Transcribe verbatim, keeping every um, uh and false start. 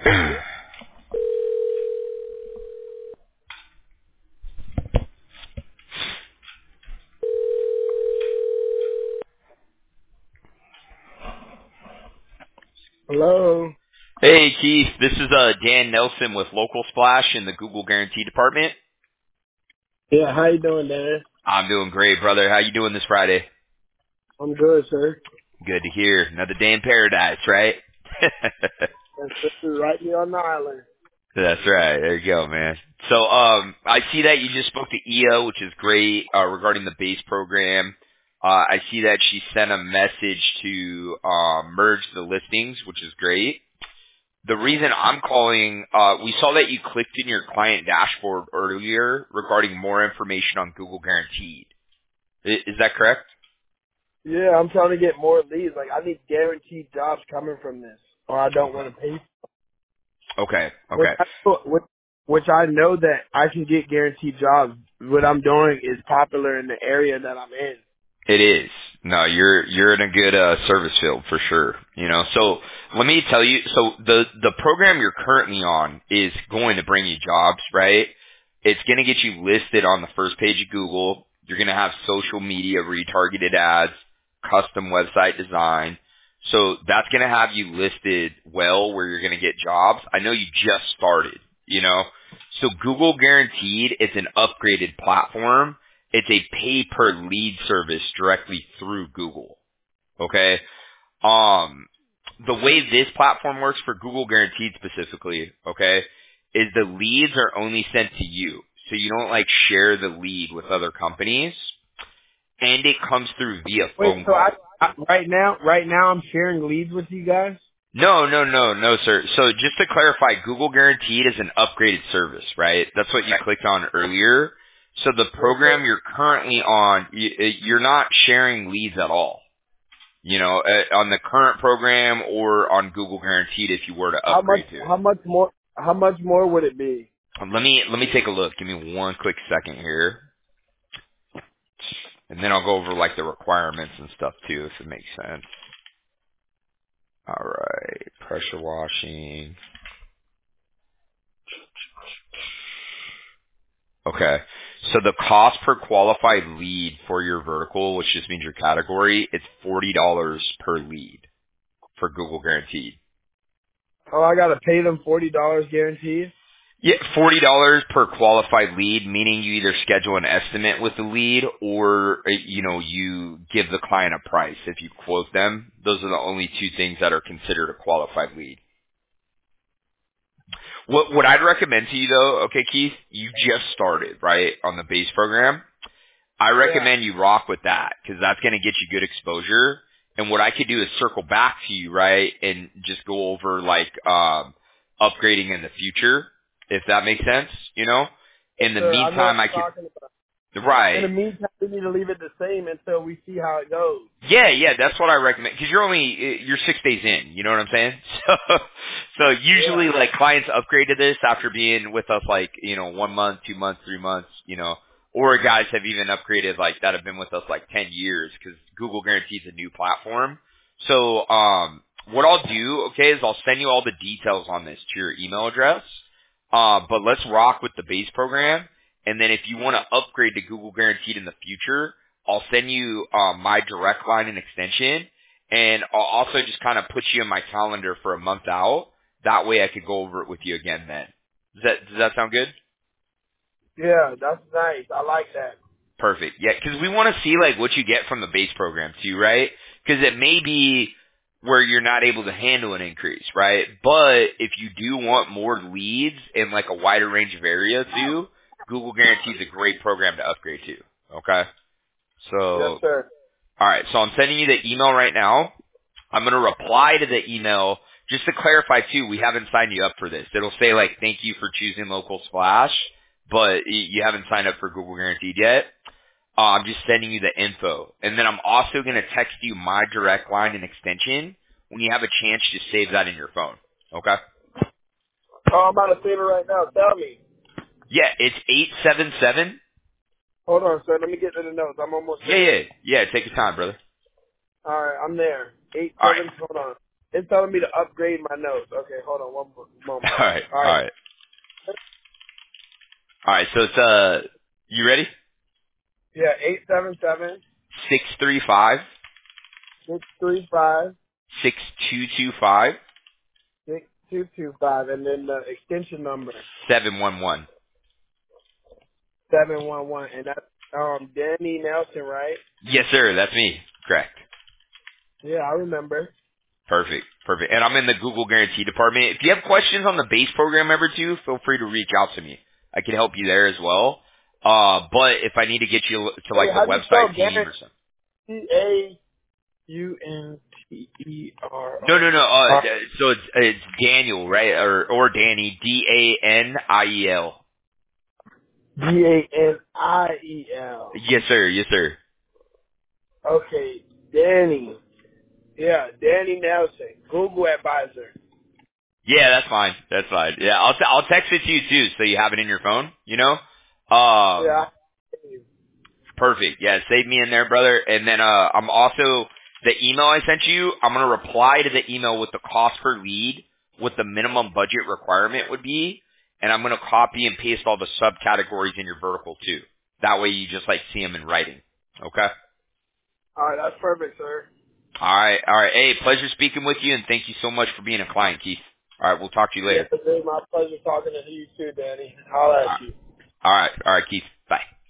Hello. Hey Keith, this is uh Dan Nelson with Local Splash in the Google Guarantee Department. Yeah, how you doing, Dan? I'm doing great, brother. How you doing this Friday? I'm good, sir. Good to hear. Another day in paradise, right? Yes, sir. Right here on the island. That's right. There you go, man. So um I see that you just spoke to E O, which is great, uh regarding the base program. Uh I see that she sent a message to um merge the listings, which is great. The reason I'm calling, uh, we saw that you clicked in your client dashboard earlier regarding more information on Google Guaranteed. I- Is that correct? Yeah, I'm trying to get more leads. Like, I need guaranteed jobs coming from this, or I don't Okay. want to pay. Okay. Which Okay. I, which, which I know that I can get guaranteed jobs. What I'm doing is popular in the area that I'm in. It is. No, you're you're in a good uh, service field for sure. You know, so let me tell you. So the the program you're currently on is going to bring you jobs, right? It's going to get you listed on the first page of Google. You're going to have social media retargeted ads, custom website design. So that's going to have you listed well where you're going to get jobs. I know you just started, you know. So Google Guaranteed, it's an upgraded platform. It's a pay per lead service directly through Google. Okay. Um, the way this platform works for Google Guaranteed specifically, okay, is the leads are only sent to you. So you don't like share the lead with other companies, and it comes through via Wait, phone so I, call. I right now, right now, I'm sharing leads with you guys. No, no, no, no, sir. So just to clarify, Google Guaranteed is an upgraded service, right? That's what you clicked on earlier. So the Yes, sir. program you're currently on, y- you're not sharing leads at all. You know, uh, on the current program or on Google Guaranteed if you were to How much? upgrade to it. How much more? How much more would it be? Um, Let me let me take a look. Give me one quick second here, and then I'll go over like the requirements and stuff too, if it makes sense. All right, pressure washing. Okay. So the cost per qualified lead for your vertical, which just means your category, it's forty dollars per lead for Google Guaranteed. Oh, I gotta pay them forty dollars guaranteed. Yeah, forty dollars per qualified lead, meaning you either schedule an estimate with the lead or, uh, you know, you give the client a price if you quote them. Those are the only two things that are considered a qualified lead. What, what I'd recommend to you though, okay Keith, you just started, right, on the base program. I Yeah. recommend you rock with that because that's going to get you good exposure. And what I could do is circle back to you, right, and just go over like um, upgrading in the future, if that makes sense. You know, Yes, in the sir. I know what meantime, I you're could talking about. In right. the meantime, we need to leave it the same until we see how it goes. Yeah, yeah, that's what I recommend because you're only you're six days in. You know what I'm saying? So, so Yeah. usually like clients upgrade to this after being with us like you know one month, two months, three months. You know, or guys have even upgraded like that have been with us like ten years because Google Guarantees a new platform. So, um, what I'll do, okay, is I'll send you all the details on this to your email address. Uh, but let's rock with the base program, and then if you want to upgrade to Google Guaranteed in the future. I'll send you um, my direct line and extension, and I'll also just kind of put you in my calendar for a month out. That way, I could go over it with you again then. Does that does that sound good? Yeah, that's nice. I like that. Perfect. Yeah, because we want to see like what you get from the base program too, right? Because it may be where you're not able to handle an increase, right? But if you do want more leads in like a wider range of areas too, Google Guarantees a great program to upgrade to. Okay, Yes, so sir. all right, so I'm sending you the email right now. I'm going to reply to the email just to clarify too. We haven't signed you up for this. It'll say like, "Thank you for choosing Local Splash," but y- you haven't signed up for Google Guaranteed yet. Uh, I'm just sending you the info, and then I'm also going to text you my direct line and extension. When you have a chance, just save that in your phone. Okay? Oh, I'm about to save it right now. Tell me. Yeah, it's eight seven seven. Hold on, sir. Let me get to the notes. I'm almost Yeah, there. yeah, yeah. Take your time, brother. All right, I'm there. Eight All right. seven. Hold on. It's telling me to upgrade my notes. Okay, hold on one mo- All moment. right, All all right. right, all right. So it's uh, you ready? Yeah, eight seven seven Six three five six three five six two two five six two two five, and then the extension number seven one one. seven one one, and that's um Danny Nelson, right? Yes, sir. That's me. Correct. Yeah, I remember. Perfect. Perfect. And I'm in the Google Guarantee department. If you have questions on the base program ever too, feel free to reach out to me. I can help you there as well. Uh, but if I need to get you to Hey, like the how do you spell website team guarantee? or something. A U N T E R No, no, O no. Uh, R d- so it's it's Daniel, right? Or or Danny, D A N I E L. D A N I E L. Yes, sir. Yes, sir. Okay, Danny. Yeah, Danny Nelson, Google advisor. Yeah, that's fine. That's fine. Yeah, I'll t- I'll text it to you too, so you have it in your phone. You know. Um, Yeah. Perfect. Yeah, save me in there, brother. And then uh I'm also the email I sent you, I'm gonna reply to the email with the cost per lead, what the minimum budget requirement would be, and I'm gonna copy and paste all the subcategories in your vertical too. That way you just like see them in writing. Okay? All right, that's perfect, sir. All right, all right. Hey, pleasure speaking with you, and thank you so much for being a client, Keith. All right, we'll talk to you Yes, later. it's been my pleasure talking to you too, Danny. I'll All at right, you. all right, all right, Keith. Bye.